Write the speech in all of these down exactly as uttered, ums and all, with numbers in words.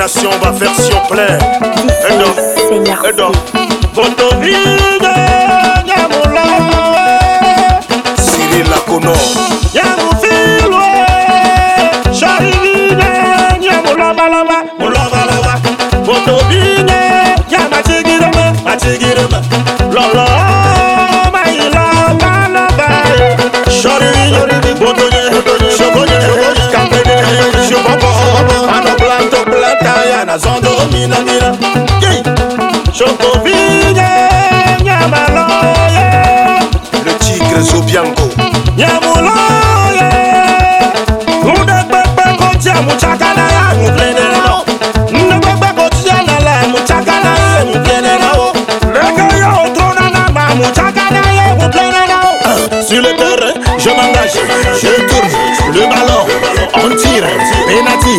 Domination va version plein. Edon, Edon. Botovide, Nyamula. Cyril Lacono. Nyamufilwe. Charivine, Nyamula balaba. Mula balaba. Botovide, Nyamatigirama. Matigirama. Lolo, Maïla, balaba. Charivine, Botovide, Chocogne, Capede, Chocobo, Ano Planto, Plantaya, Zondo, Mina, Mina. Chocovine, Nyamaloye. Le tigre Zobiango. Nyamoloye. Mudekbekbe kotia muchakana ya muplene nao. Mudekbekbe kotia nala muchakana ya muplene nao. Leke ya otrona nama muchakana ya muplene nao. Sur le terrain, je m'engage, je tourne le ballon, on tire, penalty.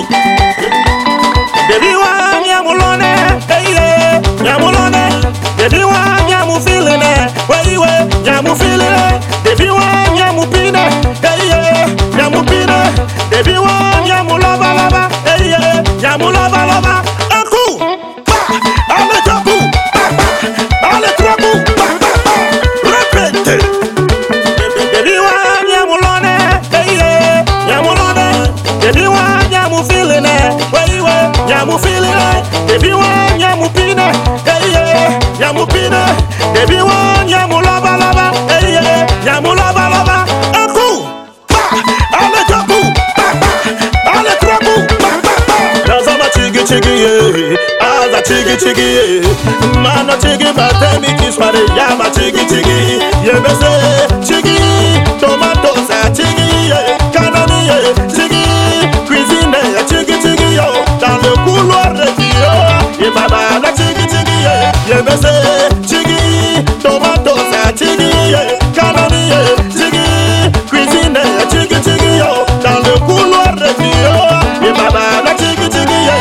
Baby wa Nyamulone, hey yeah, Nyamulone. Baby wa Nyamufilene, way way, Nyamufilene. Baby wa Nyamupine, hey yeah, Nyamupine. Baby wa Nyamulova lova, hey yeah, Nyamulova lova. Un coup, bah, allez deux coups, bah, bah, allez trois coups, bah, bah, bah. Répétez. Baby wa Nyamulone, hey yeah, Nyamulone. Baby wa Nyamufilene, way way, Nyamufilene. Baby wa Nyamupine, hey yeah, Nyamupine. Baby wa Nyamulova lova, hey yeah, Nyamulova lova. Un coup, bah, allez deux coups, bah, bah, allez trois coups, bah, bah, bah. Nazama chigi chigi ye, aza chigi chigi ye. Mano chigi batemi kispare, yama chigi chigi. Yebese chigi, tomato sa chigi ye, canoni ye, chigi. Cuisine ye, chigi chigi yo, dans le couloir de Dio. Yebaba la chigi chigi ye, yebese chigi, tomato sa chigi ye, canoni ye, chigi. Cuisine ye, chigi chigi yo, dans le couloir de Dio. Yebaba la chigi chigi ye.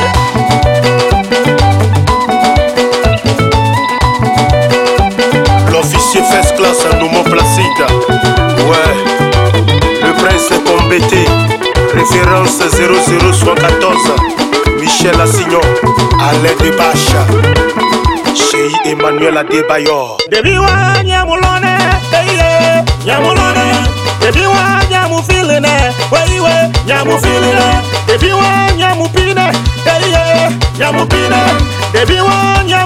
L'officier first class à Nomo Placide. Ouais, le prince Combété. Référence zéro zéro soixante-quatorze. Michel Assignon. Alain Debacha. Chez Emmanuel Adebayor. Baby wa Nyamulone, hey yeah, Nyamulone. Baby wa Nyamufilene, way way, Nyamufilene. Baby wa Nyamupine, hey yeah, Nyamupine. Baby wa Nyamupine.